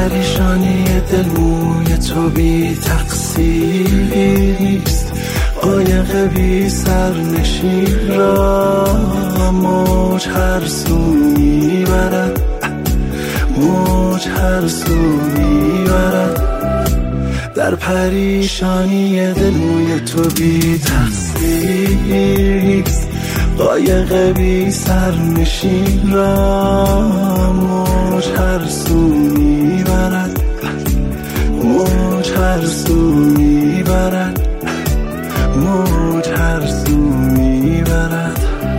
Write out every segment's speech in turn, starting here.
پریشانی دل موی تو بی تقصیر نیست، قایق بی سرنشین را موج هر سو میبرد، موج هر سو میبرد. در پریشانی دل موی تو بی تقصیر نیست، قایق بی سرنشین را موج هر سو میبرد، موج هر سو میبرد، موج هر سو میبرد.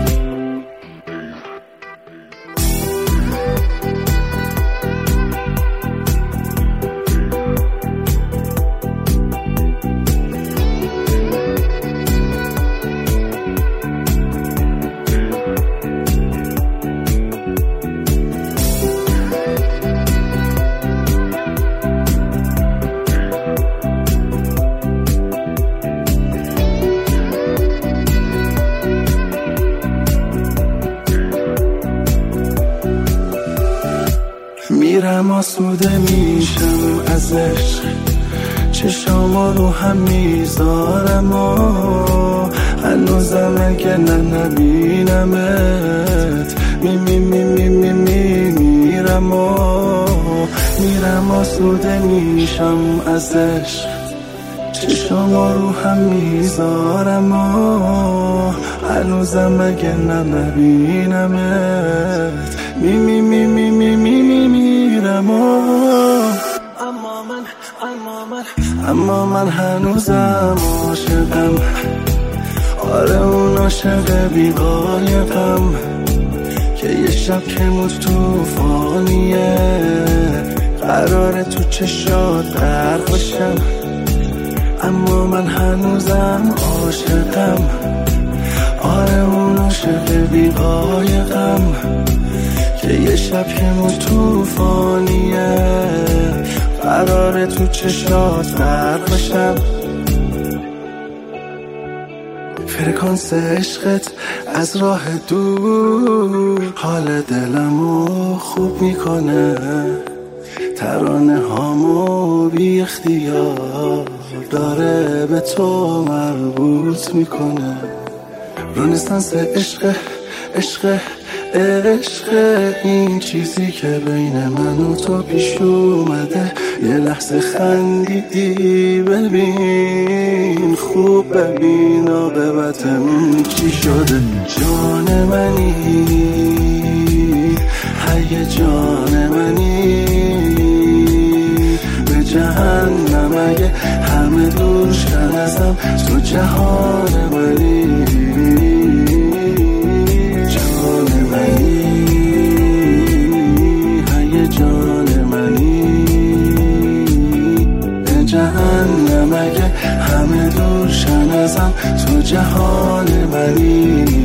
میرم آسوده میشم از عشق، چشامو رو هم میذارم و هنوزم اگه نبینمت میرم و میرم آسوده میشم از عشق، چشامو رو هم میذارم و هنوزم اگه نبینمت میرم. اما من هنوزم عاشقم، آره اون عاشق بی قایقم که یه شب که موت توفانیه، قراره تو چشات غرق بشم. اما من هنوزم عاشقم، آره اون عاشق بی قایقم که یه شب که موت توفانیه، قراره تو چشات غرق بشم. فرکانس عشقت از راه دور حال دلمو خوب میکنه، ترانه هامو بی اختیار داره به تو مربوط میکنه. رنسانس عشق عشق عشق، این چیزی که بین من و تو پیش اومده، یه لحظه خندیدی ببین، خوب ببین عاقبتمون چی شده. جان منی هی جان منی، به جهنم اگه همه دور شن ازم، تو جهان منی. جهنم اگه همه دور شن ازم، تو جهان منی.